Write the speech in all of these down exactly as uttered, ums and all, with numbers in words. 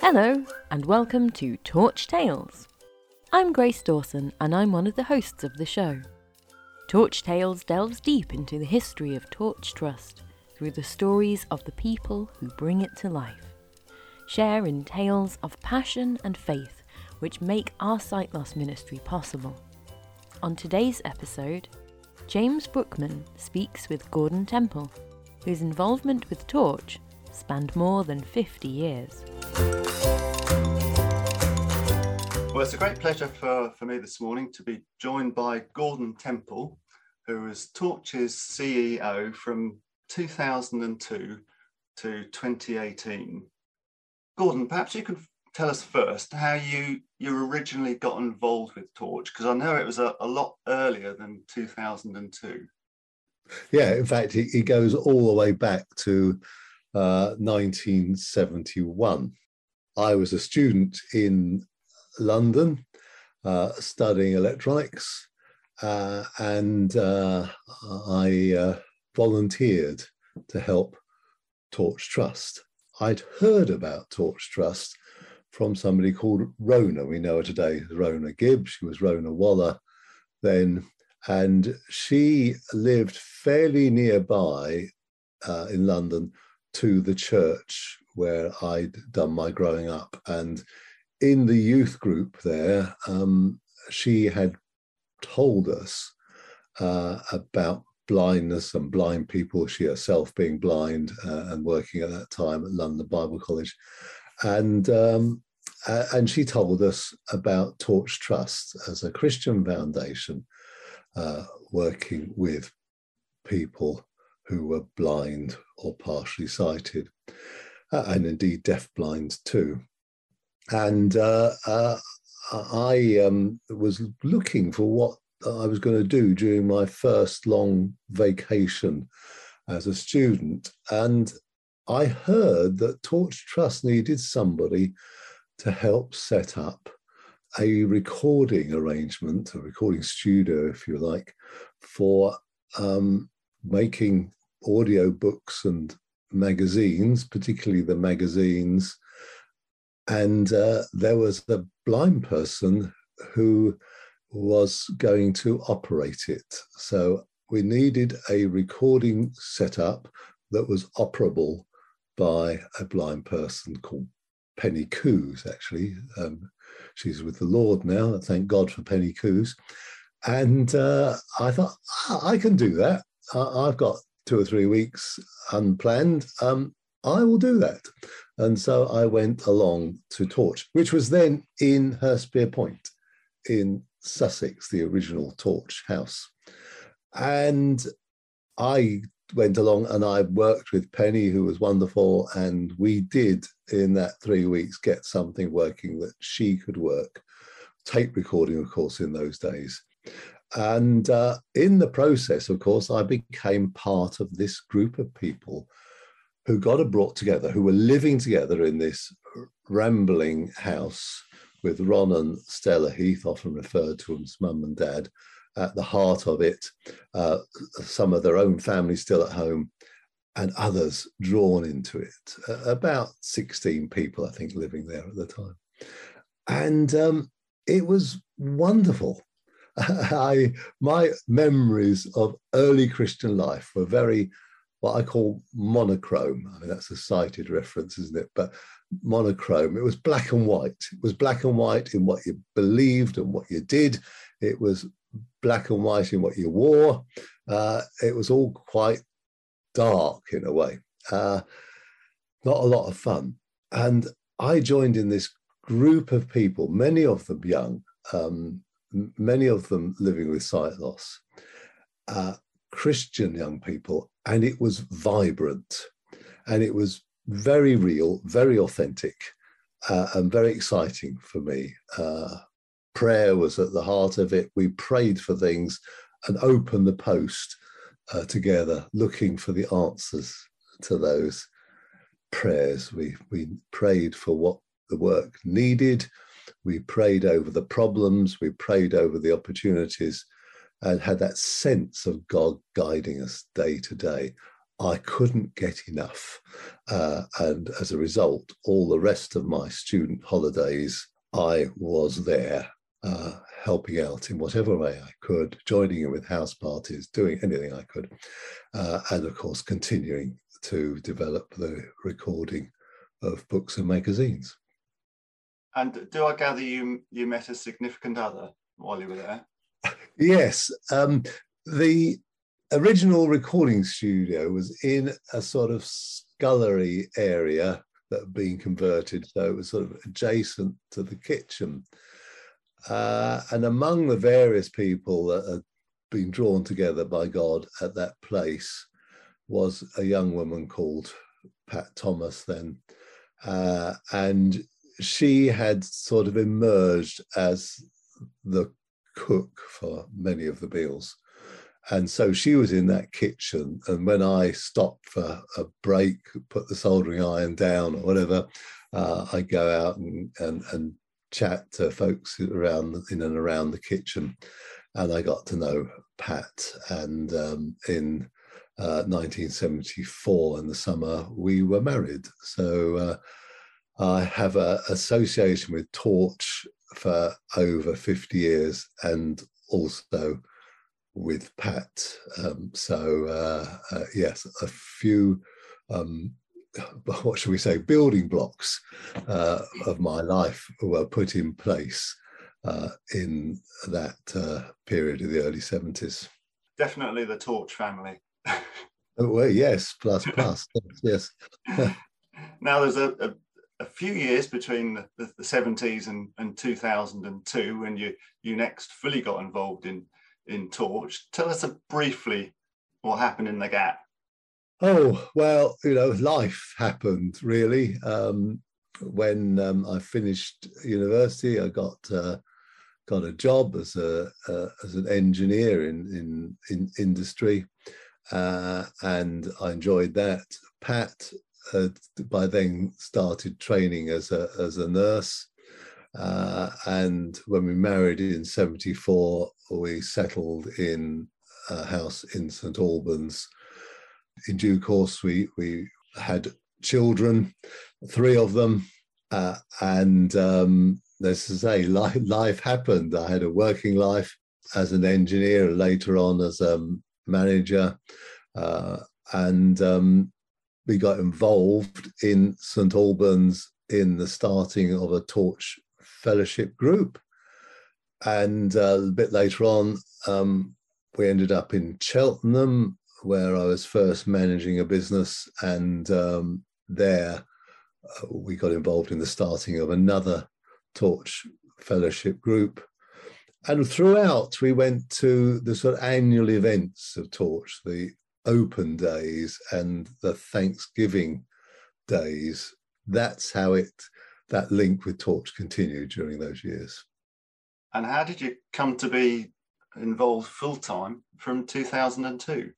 Hello, and welcome to Torch Tales. I'm Grace Dawson, and I'm one of the hosts of the show. Torch Tales delves deep into the history of Torch Trust through the stories of the people who bring it to life. Share in tales of passion and faith which make our sight loss ministry possible. On today's episode, James Brookman speaks with Gordon Temple, whose involvement with Torch spanned more than fifty years. Well, it's a great pleasure for, for me this morning to be joined by Gordon Temple, who was Torch's C E O from two thousand two to twenty eighteen. Gordon, perhaps you could tell us first how you, you originally got involved with Torch, because I know it was a, a lot earlier than two thousand two. Yeah, in fact, it, it goes all the way back to uh, nineteen seventy-one. I was a student in London uh, studying electronics, uh, and uh, I uh, volunteered to help Torch Trust. I'd heard about Torch Trust from somebody called Rona. We know her today as Rona Gibb. She was Rona Waller then, and she lived fairly nearby uh, in London to the church where I'd done my growing up. And in the youth group there, um, she had told us uh, about blindness and blind people, she herself being blind uh, and working at that time at London Bible College. And, um, uh, and she told us about Torch Trust as a Christian foundation uh, working with people who were blind or partially sighted, uh, and indeed deafblind too. And uh, uh, I um, was looking for what I was going to do during my first long vacation as a student. And I heard that Torch Trust needed somebody to help set up a recording arrangement, a recording studio, if you like, for um, making audio books and magazines, particularly the magazines. And uh, there was a blind person who was going to operate it. So we needed a recording setup that was operable by a blind person called Penny Coos, actually. Um, she's with the Lord now, thank God for Penny Coos. And uh, I thought, oh, I can do that. I- I've got two or three weeks unplanned. Um, I will do that. And so I went along to Torch, which was then in Hurstpere Point in Sussex, the original Torch house. And I went along and I worked with Penny, who was wonderful. And we did, in that three weeks, get something working that she could work. Tape recording, of course, in those days. And uh, in the process, of course, I became part of this group of people who got it brought together, who were living together in this rambling house with Ron and Stella Heath, often referred to as mum and dad, at the heart of it, uh, some of their own family still at home, and others drawn into it. Uh, about sixteen people, I think, living there at the time. And um, it was wonderful. I, my memories of early Christian life were very, what I call monochrome. I mean, that's a cited reference, isn't it? But monochrome, it was black and white. It was black and white in what you believed and what you did. It was black and white in what you wore. Uh, it was all quite dark in a way. Uh, not a lot of fun. And I joined in this group of people, many of them young, um, many of them living with sight loss, uh, Christian young people, and it was vibrant, and it was very real, very authentic, uh, and very exciting for me. Uh, prayer was at the heart of it. We prayed for things and opened the post uh, together, looking for the answers to those prayers. We, we prayed for what the work needed. We prayed over the problems. We prayed over the opportunities, and had that sense of God guiding us day to day. I couldn't get enough. Uh, and as a result, all the rest of my student holidays, I was there uh, helping out in whatever way I could, joining in with house parties, doing anything I could. Uh, and of course, continuing to develop the recording of books and magazines. And do I gather you you met a significant other while you were there? Yes. Um, the original recording studio was in a sort of scullery area that had been converted, so it was sort of adjacent to the kitchen. Uh, and among the various people that had been drawn together by God at that place was a young woman called Pat Thomas then. Uh, and she had sort of emerged as the cook for many of the meals. And so she was in that kitchen. And when I stopped for a break, put the soldering iron down or whatever, uh, I go out and, and, and chat to folks around in and around the kitchen. And I got to know Pat. And um, in uh, nineteen seventy-four, in the summer, we were married. So uh, I have an association with Torch for over fifty years, and also with Pat. Um, so uh, uh, yes, a few, um, what should we say, building blocks uh, of my life were put in place uh, in that uh, period of the early seventies. Definitely the Torch family. Oh, well, yes, plus, plus, yes. Now there's a, a, a few years between the, the, the seventies and, and two thousand two when you, you next fully got involved in in Torch. Tell us a, briefly what happened in the gap. Oh, well, you know, life happened really. Um, when um, I finished university, I got uh, got a job as a uh, as an engineer in in, in industry, uh, and I enjoyed that. Pat had by then started training as a as a nurse. Uh, and when we married in seventy-four, we settled in a house in Saint Albans. In due course, we, we had children, three of them. Uh, and um, let's say life, life happened. I had a working life as an engineer, later on as a manager. Uh, and um, we got involved in Saint Albans in the starting of a Torch fellowship group. And uh, a bit later on, um, we ended up in Cheltenham, where I was first managing a business. And um, there uh, we got involved in the starting of another Torch fellowship group. And throughout, we went to the sort of annual events of Torch, the open days and the Thanksgiving days. That's how it that link with Torch continued during those years. And how did you come to be involved full-time from two thousand two?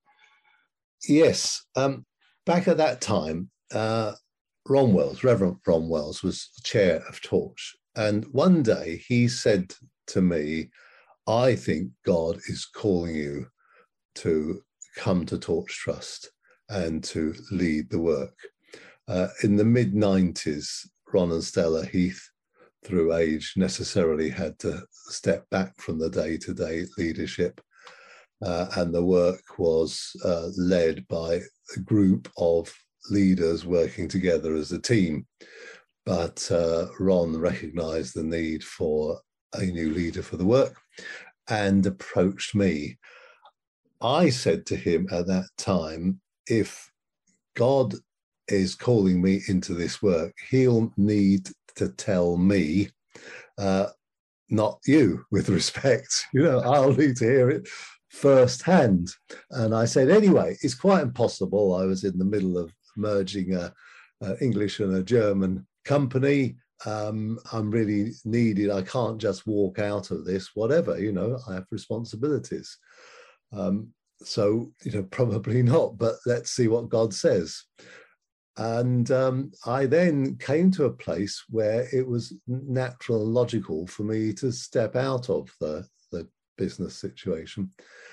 Yes, um, back at that time, uh, Ron Wells, Reverend Ron Wells, was chair of Torch. And one day he said to me, I think God is calling you to come to Torch Trust and to lead the work. Uh, in the mid nineties, Ron and Stella Heath, through age, necessarily had to step back from the day-to-day leadership. Uh, and the work was uh, led by a group of leaders working together as a team. But uh, Ron recognized the need for a new leader for the work and approached me. I said to him at that time, if God is calling me into this work, he'll need to tell me, uh, not you, with respect. You know, I'll need to hear it firsthand. And I said, anyway, it's quite impossible. I was in the middle of merging a, a English and a German company. Um, I'm really needed. I can't just walk out of this, whatever, you know, I have responsibilities. Um, so, you know, probably not, but let's see what God says. And um, I then came to a place where it was natural and logical for me to step out of the, the business situation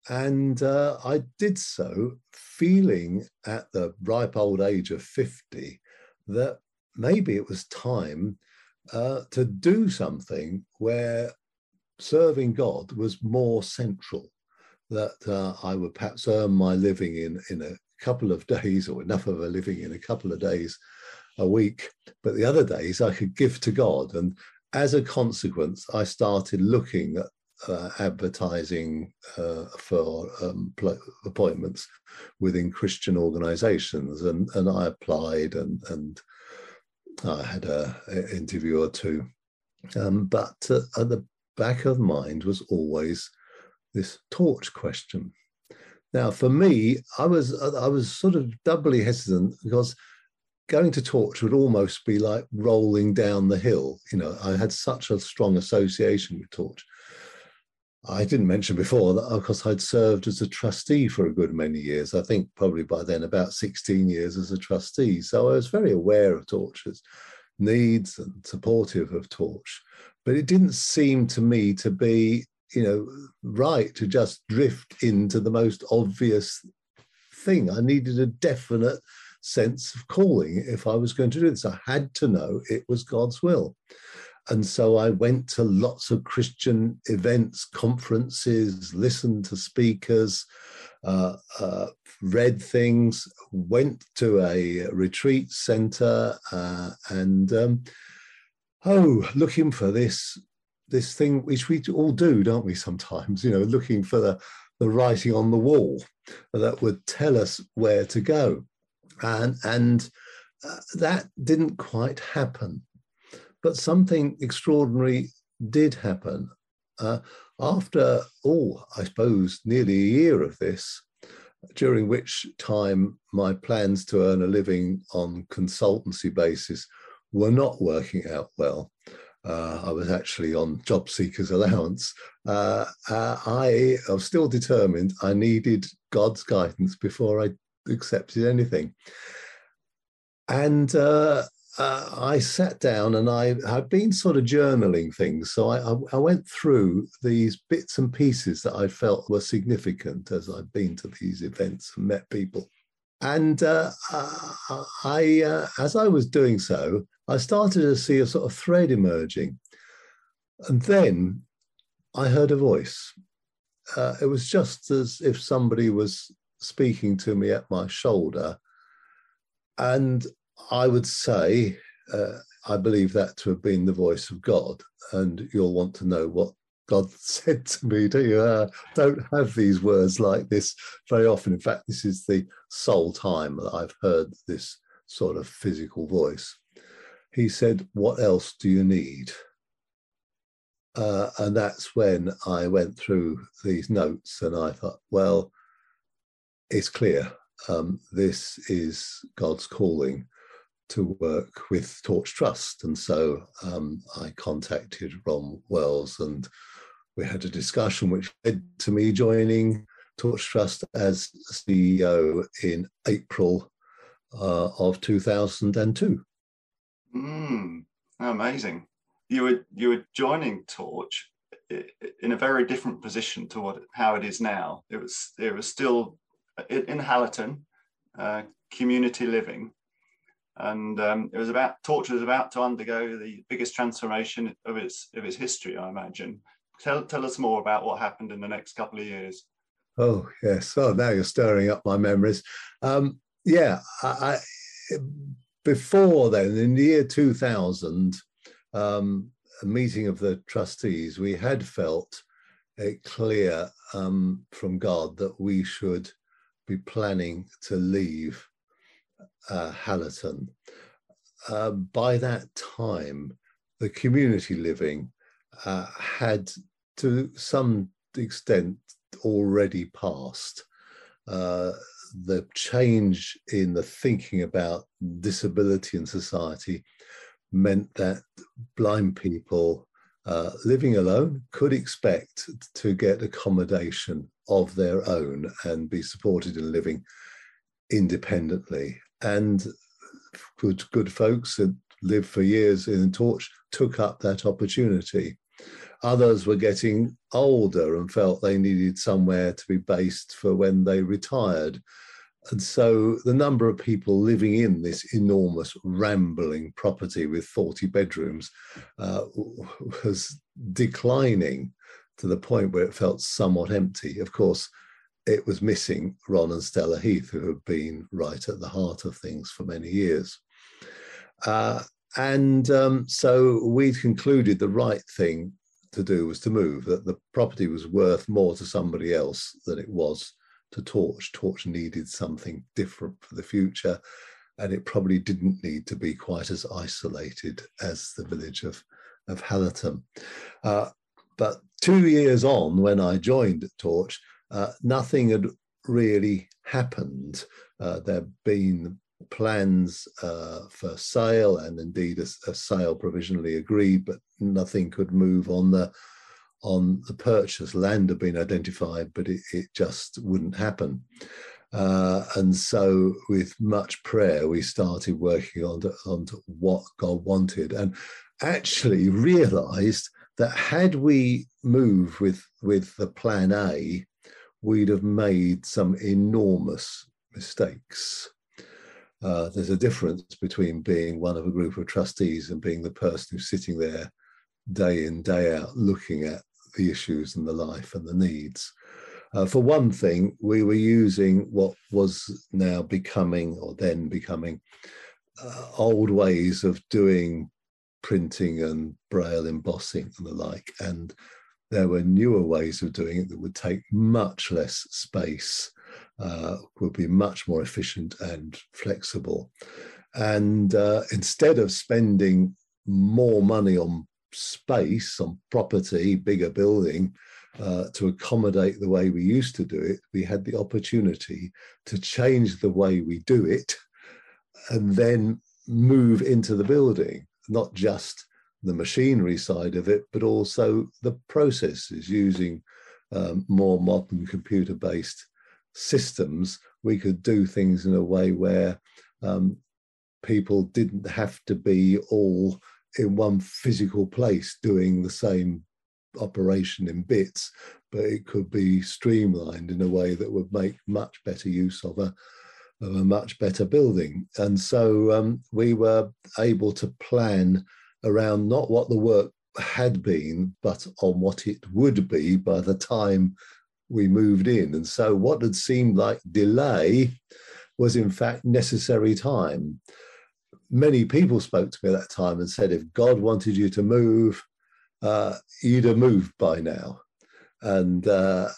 And uh, I did so feeling at the ripe old age of fifty that maybe it was time uh, to do something where serving God was more central, that uh, I would perhaps earn my living in, in a couple of days, or enough of a living in a couple of days a week, but the other days I could give to God. And as a consequence, I started looking at uh, advertising uh, for um, appointments within Christian organizations, and, and I applied, and, and I had a, a interview or two. Um, but uh, at the back of mind was always this torch question. Now, for me, I was I was sort of doubly hesitant, because going to torch would almost be like rolling down the hill. You know, I had such a strong association with torch. I didn't mention before that, of course, I'd served as a trustee for a good many years. I think probably by then about sixteen years as a trustee. So I was very aware of Torch's needs and supportive of Torch. But it didn't seem to me to be, you know, right to just drift into the most obvious thing. I needed a definite sense of calling if I was going to do this. I had to know it was God's will. And so I went to lots of Christian events, conferences, listened to speakers, uh, uh, read things, went to a retreat center, uh, and um, oh, looking for this this thing which we all do, don't we? Sometimes, you know, looking for the the writing on the wall that would tell us where to go, and and uh, that didn't quite happen. But something extraordinary did happen. Uh, after, oh, I suppose, nearly a year of this, during which time my plans to earn a living on consultancy basis were not working out well. Uh, I was actually on job seekers allowance. Uh, uh, I, I was still determined I needed God's guidance before I accepted anything. And uh, Uh, I sat down and I had been sort of journaling things. So I, I, I went through these bits and pieces that I felt were significant as I'd been to these events and met people. And uh, I, uh, as I was doing so, I started to see a sort of thread emerging. And then I heard a voice. Uh, it was just as if somebody was speaking to me at my shoulder. And I would say, uh, I believe that to have been the voice of God. And you'll want to know what God said to me, do you? Uh, don't have these words like this very often. In fact, this is the sole time that I've heard this sort of physical voice. He said, "What else do you need?" Uh, and that's when I went through these notes and I thought, well, it's clear. Um, this is God's calling to work with Torch Trust. And so um, I contacted Ron Wells and we had a discussion which led to me joining Torch Trust as C E O in April uh, of two thousand two. Mm, amazing. You were, you were joining Torch in a very different position to what how it is now. It was, it was still in Hallerton, uh, community living. And um, it was about, Torch was about to undergo the biggest transformation of its of its history, I imagine. Tell tell us more about what happened in the next couple of years. Oh yes. Oh, now you're stirring up my memories. Um, yeah, I, I, before then, in the year two thousand, um, a meeting of the trustees, we had felt it clear um, from God that we should be planning to leave Uh, Hallerton. Uh, by that time, the community living uh, had to some extent already passed. Uh, the change in the thinking about disability in society meant that blind people uh, living alone could expect to get accommodation of their own and be supported in living independently. And good good folks that lived for years in Torch took up that opportunity. Others were getting older and felt they needed somewhere to be based for when they retired. And so the number of people living in this enormous rambling property with forty bedrooms uh, was declining to the point where it felt somewhat empty. Of course, it was missing Ron and Stella Heath, who have been right at the heart of things for many years. Uh, and um, so we concluded the right thing to do was to move, that the property was worth more to somebody else than it was to Torch. Torch needed something different for the future, and it probably didn't need to be quite as isolated as the village of, of Hallerton. Uh, but two years on, when I joined Torch, uh, nothing had really happened. Uh, there'd been plans uh, for sale, and indeed a, a sale provisionally agreed, but nothing could move on the on the purchase. Land had been identified, but it, it just wouldn't happen. Uh, and so with much prayer, we started working on, to, on to what God wanted, and actually realized that had we moved with, with the plan A, we'd have made some enormous mistakes. Uh, there's a difference between being one of a group of trustees and being the person who's sitting there day in, day out, looking at the issues and the life and the needs. Uh, for one thing, we were using what was now becoming, or then becoming, uh, old ways of doing printing and braille embossing and the like. And there were newer ways of doing it that would take much less space, uh, would be much more efficient and flexible. And uh, instead of spending more money on space, on property, bigger building, uh, to accommodate the way we used to do it, we had the opportunity to change the way we do it and then move into the building, not just the machinery side of it, but also the processes. Using um, more modern computer-based systems, we could do things in a way where um, people didn't have to be all in one physical place doing the same operation in bits, but it could be streamlined in a way that would make much better use of a, of a much better building. And so um, we were able to plan around not what the work had been, but on what it would be by the time we moved in. And so what had seemed like delay was in fact necessary time. Many people spoke to me at that time and said, if God wanted you to move, uh, you'd have moved by now. And uh,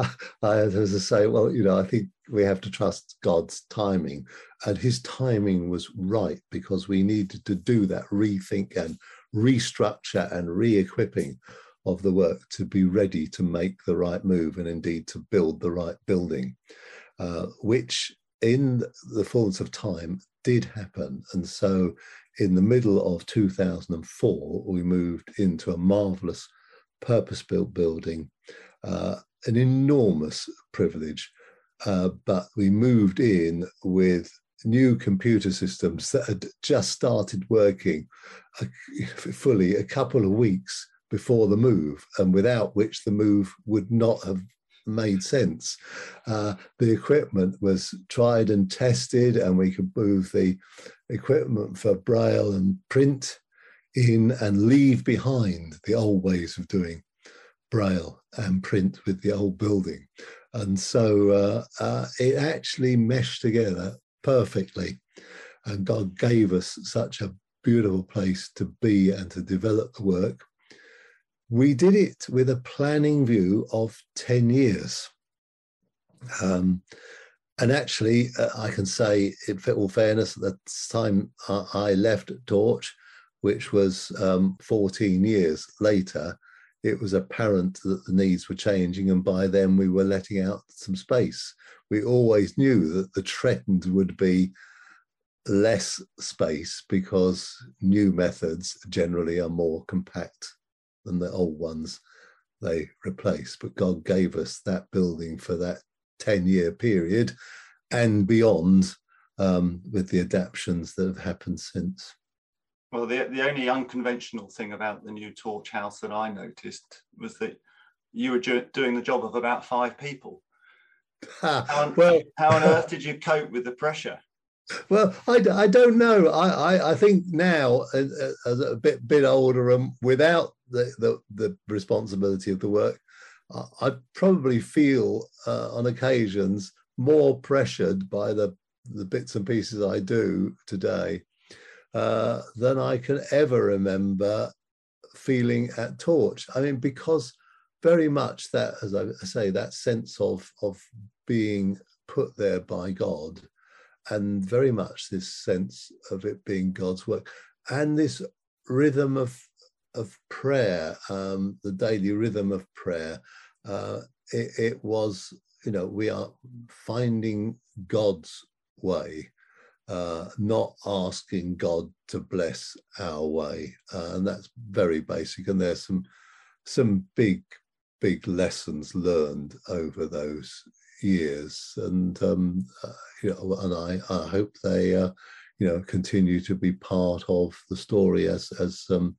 I had to say, well, you know, I think we have to trust God's timing. And his timing was right, because we needed to do that rethink and restructure and re-equipping of the work to be ready to make the right move and indeed to build the right building, uh, which in the fullness of time did happen. And so in the middle of two thousand four, we moved into a marvelous purpose-built building, uh, an enormous privilege, uh, but we moved in with new computer systems that had just started working uh, fully a couple of weeks before the move, and without which the move would not have made sense. Uh, the equipment was tried and tested, and we could move the equipment for braille and print in and leave behind the old ways of doing braille and print with the old building. And so uh, uh, it actually meshed together perfectly, and God gave us such a beautiful place to be and to develop the work. We did it with a planning view of ten years. Um, and actually, uh, I can say, in all fairness, at the time I, I left Torch, which was um, fourteen years later, it was apparent that the needs were changing, and by then we were letting out some space. We always knew that the trend would be less space, because new methods generally are more compact than the old ones they replace. But God gave us that building for that ten-year period and beyond, um, with the adaptations that have happened since. Well, the, the only unconventional thing about the new Torch House that I noticed was that you were ju- doing the job of about five people. How on, well, how on earth did you cope with the pressure? Well, I, I don't know. I, I, I think now, as, as a bit bit older and without the, the, the responsibility of the work, I, I probably feel uh, on occasions more pressured by the, the bits and pieces I do today uh, than I can ever remember feeling at Torch. I mean, because very much that, as I say, that sense of, of being put there by God, and very much this sense of it being God's work, and this rhythm of of prayer, um, the daily rhythm of prayer. Uh, it, it was, you know, we are finding God's way, uh, not asking God to bless our way, uh, and that's very basic. And there's some some big big lessons learned over those years, and um, uh, you know, and I, I hope they, uh, you know, continue to be part of the story as as um,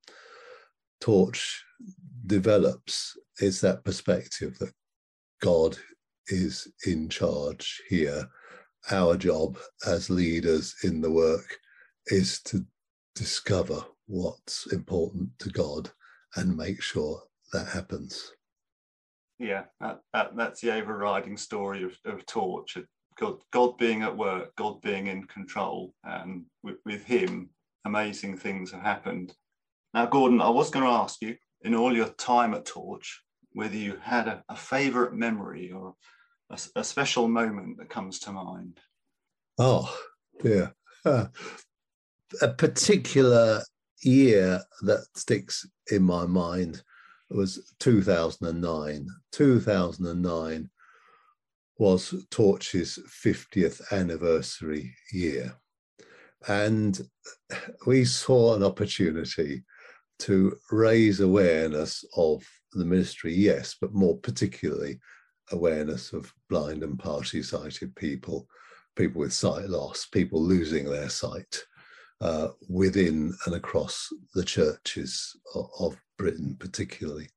Torch develops. Is that perspective that God is in charge here. Our job as leaders in the work is to discover what's important to God and make sure that happens. Yeah, that, that, that's the overriding story of, of Torch. God, God being at work, God being in control, and with, with him, amazing things have happened. Now, Gordon, I was going to ask you, in all your time at Torch, whether you had a, a favourite memory or a, a special moment that comes to mind. Oh, dear. Uh, a particular year that sticks in my mind was two thousand nine. two thousand nine was Torch's fiftieth anniversary year. And we saw an opportunity to raise awareness of the ministry, yes, but more particularly awareness of blind and partially sighted people, people with sight loss, people losing their sight uh, within and across the churches of, of Britain particularly.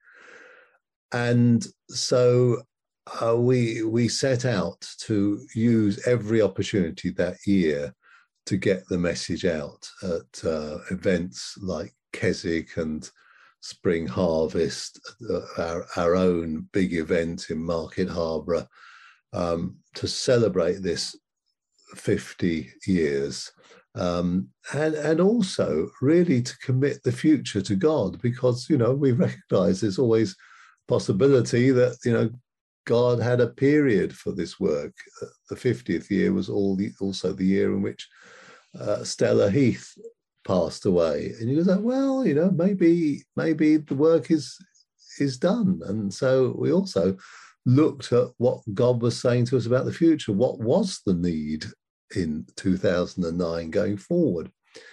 And so uh, we, we set out to use every opportunity that year to get the message out at uh, events like Keswick and Spring Harvest, uh, our, our own big event in Market Harborough, um, to celebrate this fifty years, um, and, and also really to commit the future to God, because, you know, we recognize there's always possibility that, you know, God had a period for this work. The fiftieth year was all the, also the year in which uh, Stella Heath passed away, and you go, well, you know, maybe maybe the work is is done. And so we also looked at what God was saying to us about the future. What was the need in two thousand nine going forward?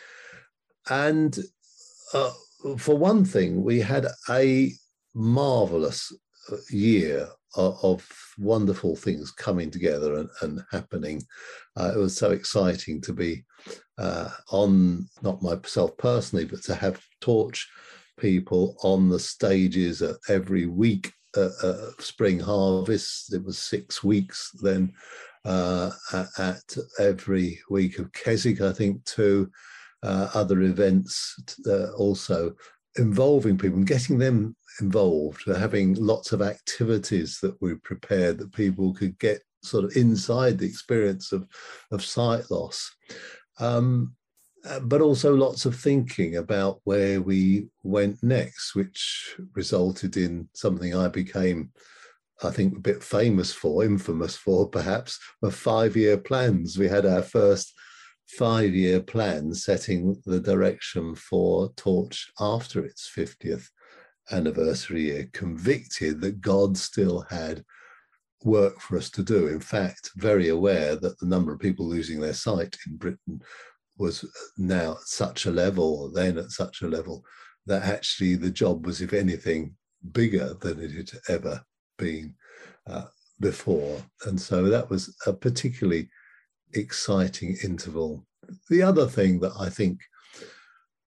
And uh, for one thing, we had a marvelous year of, of wonderful things coming together and, and happening. Uh, it was so exciting to be uh, on, not myself personally, but to have Torch people on the stages at every week uh, uh, Spring Harvest. It was six weeks then uh, at every week of Keswick, I think, too. Uh, other events uh, also involving people and getting them involved, having lots of activities that we prepared that people could get sort of inside the experience of, of sight loss. Um, but also lots of thinking about where we went next, which resulted in something I became, I think, a bit famous for, infamous for perhaps, of five-year plans. We had our first five-year plan setting the direction for Torch after its fiftieth anniversary year, convicted that God still had work for us to do. In fact, very aware that the number of people losing their sight in Britain was now at such a level, or then at such a level, that actually the job was, if anything, bigger than it had ever been uh, before. And so that was a particularly exciting interval. The other thing that I think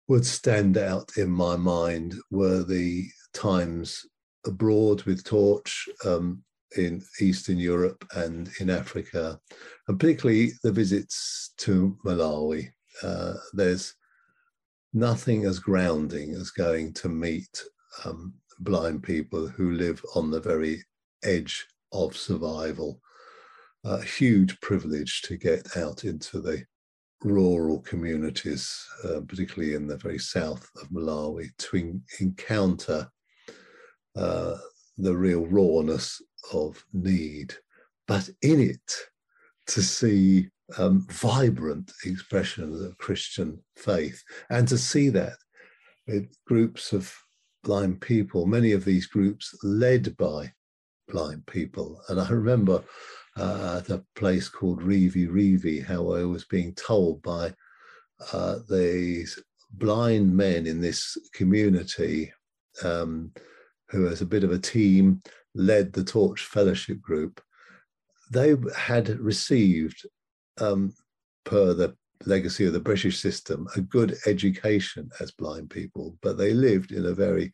would stand out in my mind were the times abroad with Torch, um, in Eastern Europe and in Africa, and particularly the visits to Malawi. Uh, there's nothing as grounding as going to meet um, blind people who live on the very edge of survival. A huge privilege to get out into the rural communities, uh, particularly in the very south of Malawi, to en- encounter uh, the real rawness of need, but in it to see um, vibrant expressions of Christian faith, and to see that with groups of blind people, many of these groups led by blind people. And I remember uh, at a place called Rivi Rivi, how I was being told by uh, these blind men in this community, um, who as a bit of a team led the Torch Fellowship Group. They had received, um, per the legacy of the British system, a good education as blind people, but they lived in a very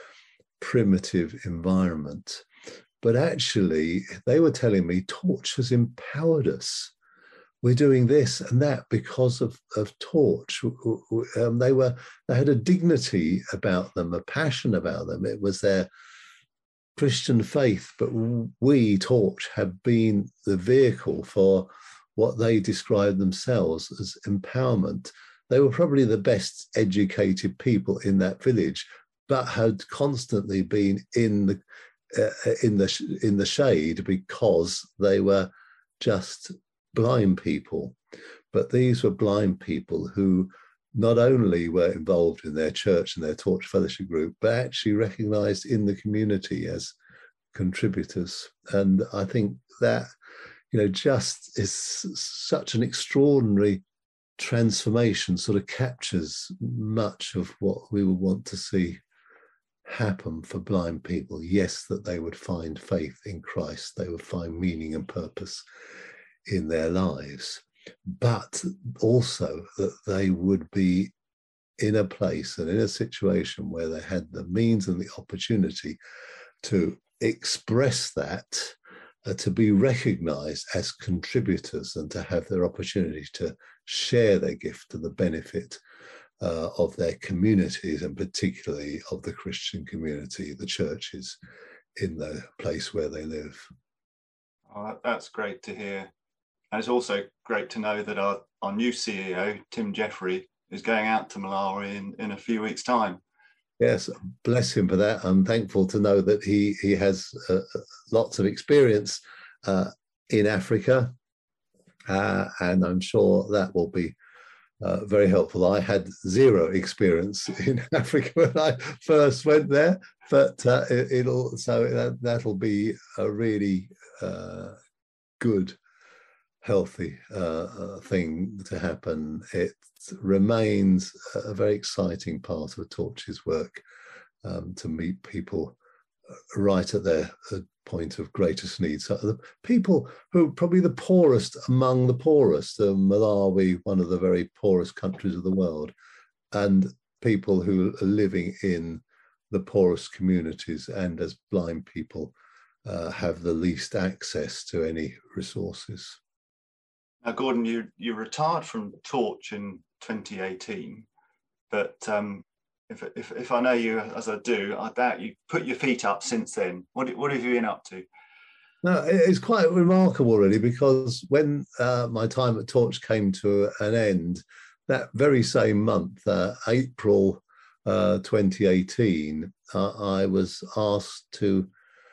primitive environment. But actually, they were telling me, Torch has empowered us. We're doing this and that because of, of Torch. Um, they were, they had a dignity about them, a passion about them. It was their Christian faith, but we, Torch, have been the vehicle for what they described themselves as empowerment. They were probably the best educated people in that village, but had constantly been in the uh, in the in the shade because they were just blind people. But these were blind people who not only were involved in their church and their Torch Fellowship Group, but actually recognized in the community as contributors. And I think that, you know, just is such an extraordinary transformation, sort of captures much of what we would want to see happen for blind people. Yes, that they would find faith in Christ, they would find meaning and purpose in their lives, but also that they would be in a place and in a situation where they had the means and the opportunity to express that, uh, to be recognized as contributors and to have their opportunity to share their gift to the benefit uh, of their communities, and particularly of the Christian community, the churches in the place where they live. Oh, that's great to hear. And it's also great to know that our, our new C E O, Tim Jeffrey, is going out to Malawi in, in a few weeks' time. Yes, bless him for that. I'm thankful to know that he, he has uh, lots of experience uh, in Africa, uh, and I'm sure that will be uh, very helpful. I had zero experience in Africa when I first went there, but uh, it, it'll so that, that'll be a really uh, good, healthy uh, thing to happen. It remains a very exciting part of Torch's work, um, to meet people right at their uh, point of greatest need. So the people who are probably the poorest among the poorest, uh, Malawi, one of the very poorest countries of the world, and people who are living in the poorest communities and as blind people uh, have the least access to any resources. Now, Gordon, you, you retired from Torch in twenty eighteen, but um, if, if if I know you as I do, I doubt you put your feet up since then. What, what have you been up to? No, it's quite remarkable, really, because when uh, my time at Torch came to an end, that very same month, uh, April uh, twenty eighteen, uh, I was asked to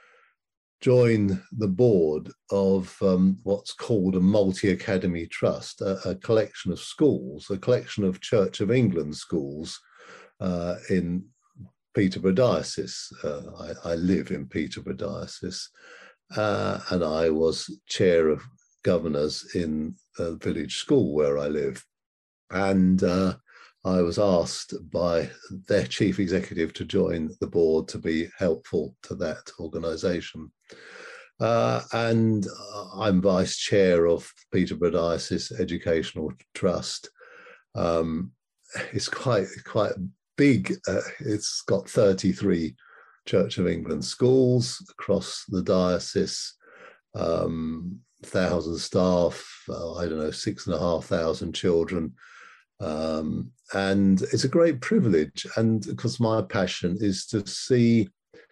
join the board of um, what's called a multi-academy trust, a, a collection of schools, a collection of Church of England schools uh, in Peterborough Diocese. Uh, I, I live in Peterborough Diocese, uh, and I was chair of governors in a village school where I live. And uh, I was asked by their chief executive to join the board to be helpful to that organisation. Uh, and I'm vice chair of Peterborough Diocese Educational Trust. Um, it's quite quite big. Uh, it's got thirty-three Church of England schools across the diocese, um, thousand staff, uh, I don't know, six and a half thousand children. Um, and it's a great privilege. And because my passion is to see,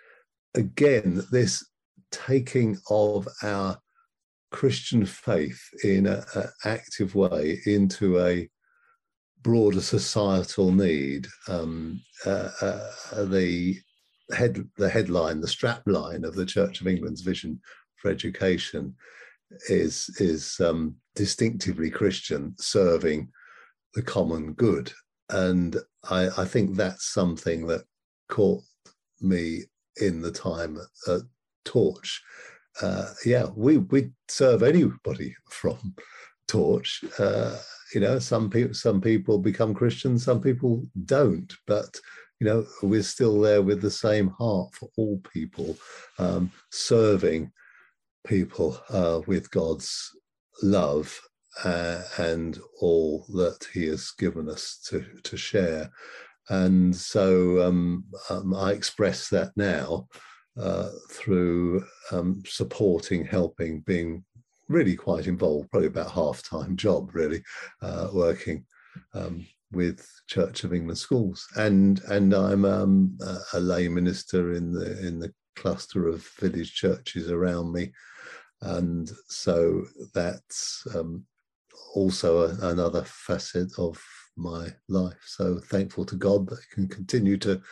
again, this taking of our Christian faith in an active way into a broader societal need. Um, uh, uh, the head, the headline, the strapline of the Church of England's vision for education is is um, distinctively Christian, serving the common good, and I, I think that's something that caught me in the time at Torch. Uh, yeah, we we serve anybody from Torch. Uh, you know, some people some people become Christians, some people don't, but you know, we're still there with the same heart for all people, um, serving people uh, with God's love uh, and all that He has given us to to share. And so um, um, I express that now uh, through um, supporting, helping, being really quite involved, probably about half-time job really, uh, working um, with Church of England schools. And and I'm um, a lay minister in the in the cluster of village churches around me. And so that's um, also a, another facet of my life. So thankful to God that I can continue to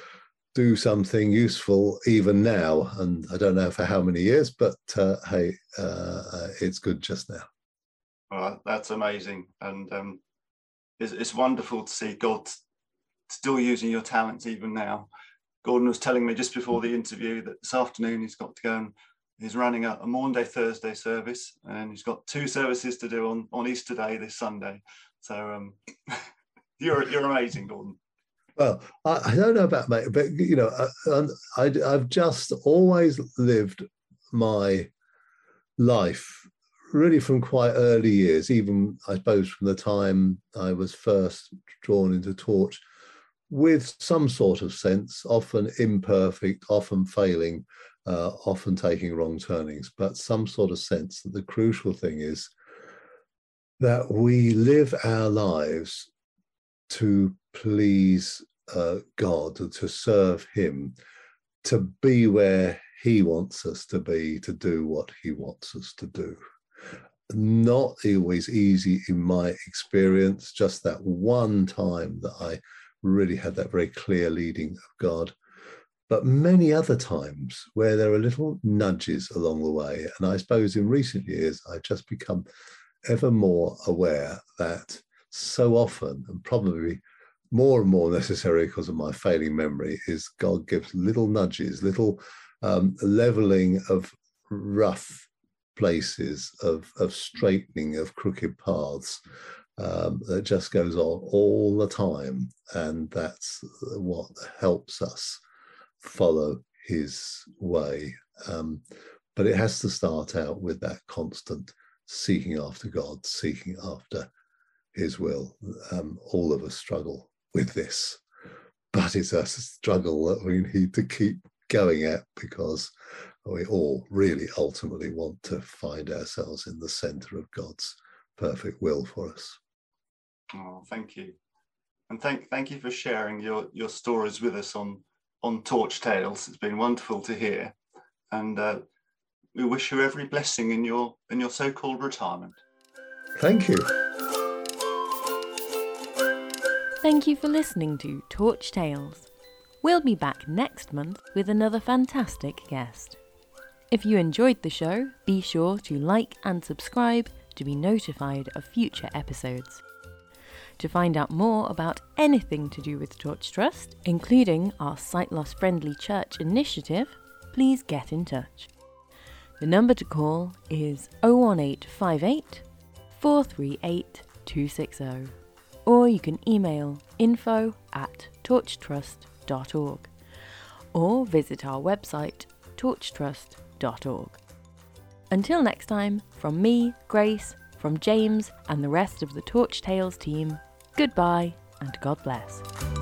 do something useful even now. And I don't know for how many years, but uh, hey, uh, it's good just now. Well, that's amazing. And um, it's, it's wonderful to see God still using your talents even now. Gordon was telling me just before the interview that this afternoon he's got to go and he's running a, a Maundy Thursday service, and he's got two services to do on, on Easter Day this Sunday. So um, you're you're amazing, Gordon. Well, I, I don't know about mate, but you know, I, I, I've just always lived my life really from quite early years, even I suppose from the time I was first drawn into Torch, with some sort of sense, often imperfect, often failing, uh, often taking wrong turnings, but some sort of sense that the crucial thing is that we live our lives to please uh, God, to serve Him, to be where He wants us to be, to do what He wants us to do. Not always easy in my experience, just that one time that I really had that very clear leading of God, but many other times where there are little nudges along the way. And I suppose in recent years, I've just become ever more aware that so often, and probably more and more necessary because of my failing memory, is God gives little nudges, little um, leveling of rough places, of, of straightening of crooked paths. Um, that just goes on all the time, and that's what helps us follow His way. Um, but it has to start out with that constant seeking after God, seeking after His will. Um, all of us struggle with this, but it's a struggle that we need to keep going at, because we all really ultimately want to find ourselves in the centre of God's perfect will for us. Oh, thank you. And thank thank you for sharing your, your stories with us on, on Torch Tales. It's been wonderful to hear. And uh, we wish you every blessing in your in your so-called retirement. Thank you. Thank you for listening to Torch Tales. We'll be back next month with another fantastic guest. If you enjoyed the show, be sure to like and subscribe to be notified of future episodes. To find out more about anything to do with Torch Trust, including our sight loss friendly church initiative, please get in touch. The number to call is oh one eight five eight, four three eight, two six zero, or you can email info at torchtrust dot org or visit our website torchtrust dot org. Until next time, from me, Grace, from James and the rest of the Torch Tales team, goodbye and God bless.